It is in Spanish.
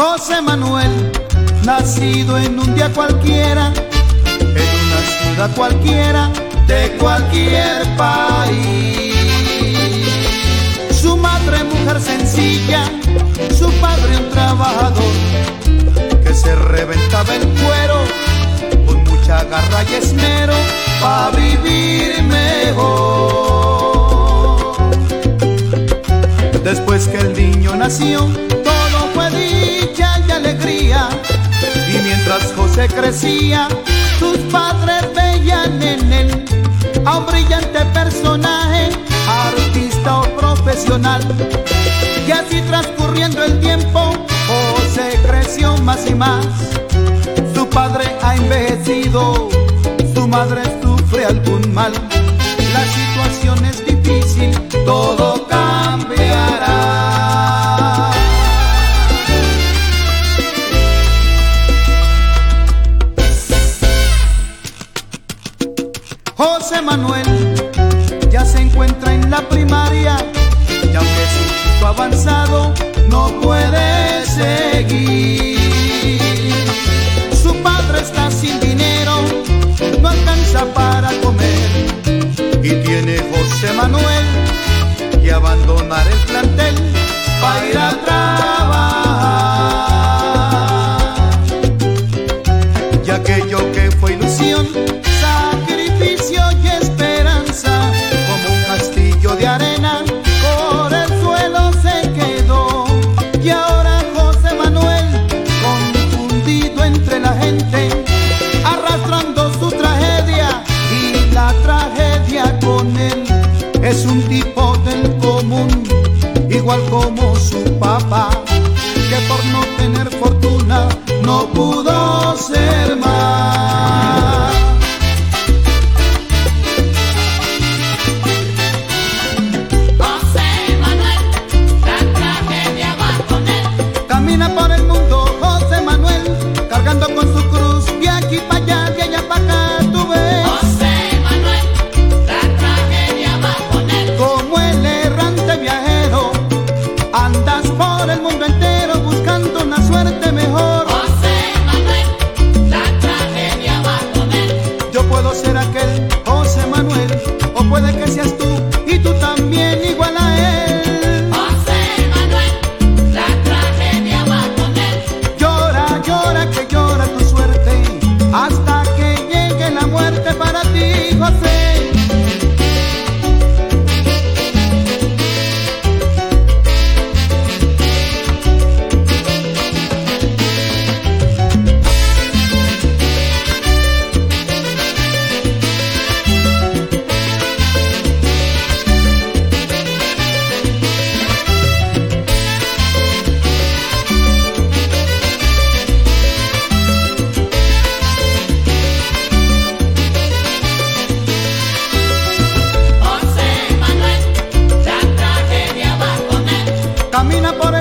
José Manuel, nacido en un día cualquiera, en una ciudad cualquiera de cualquier país. Su madre mujer sencilla, su padre un trabajador que se reventaba el cuero con mucha garra y esmero pa' vivir mejor. Después que el niño nació, todo fue dicha y alegría, y mientras José crecía, sus padres veían en él a un brillante personaje, artista o profesional. Y así transcurriendo el tiempo, José creció más y más. Su padre ha envejecido, su madre sufre algún mal. La situación es difícil, todo cambiará. José Manuel ya se encuentra en la primaria, y aunque es un chico avanzado, no puede seguir. Su padre está sin dinero, no alcanza para comer, y tiene José Manuel que abandonar el plantel para ir a trabajar. Y aquello que fue ilusión, sacrificio y esperanza, como un castillo de arena, por el suelo se quedó. Y ahora José Manuel, confundido entre la gente, arrastrando su tragedia y la tragedia con él. Es un tipo del común, igual como su papá, que por no tener fortuna no pudo ser más. José Manuel, la tragedia va con él. Camina por el mundo José Manuel, cargando con su cruz, de aquí para allá, de allá para acá, tú ves. José Manuel, la tragedia va con él. Como el errante viajero, andas por el mundo entero buscando una suerte mejor. José Manuel, la tragedia va con él. Yo puedo ser aquel José Manuel, o puede que seas tú, y tú también igual a él. José Manuel, la tragedia va con él. Llora, llora, que llora tu suerte, hasta que llegue la muerte para ti, José. José Manuel, la tragedia va con él. Camina por